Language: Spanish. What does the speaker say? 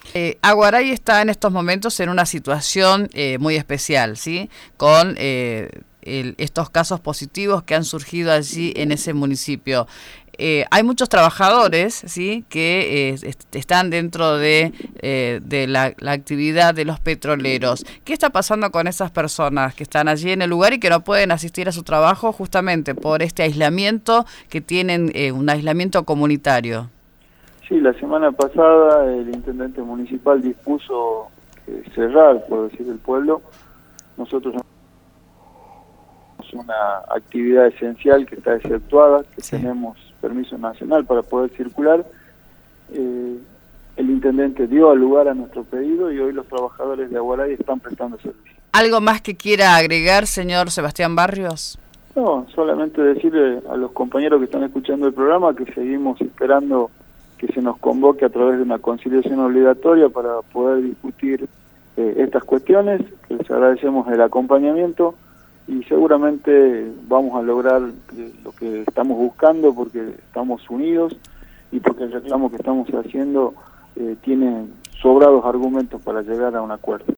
Aguaray está en estos momentos en una situación muy especial, ¿sí? Con estos casos positivos que han surgido allí en ese municipio. Hay muchos trabajadores, ¿sí? Que están dentro de la actividad de los petroleros. ¿Qué está pasando con esas personas que están allí en el lugar y que no pueden asistir a su trabajo justamente por este aislamiento que tienen, un aislamiento comunitario? Sí, la semana pasada el intendente municipal dispuso cerrar, por decir el pueblo. Nosotros tenemos una actividad esencial que está exceptuada, que sí. Tenemos permiso nacional para poder circular. El intendente dio lugar a nuestro pedido y hoy los trabajadores de Aguaray están prestando servicio. ¿Algo más que quiera agregar, señor Sebastián Barrios? No, solamente decirle a los compañeros que están escuchando el programa que seguimos esperando que se nos convoque a través de una conciliación obligatoria para poder discutir estas cuestiones, que les agradecemos el acompañamiento y seguramente vamos a lograr lo que estamos buscando porque estamos unidos y porque el reclamo que estamos haciendo tiene sobrados argumentos para llegar a un acuerdo.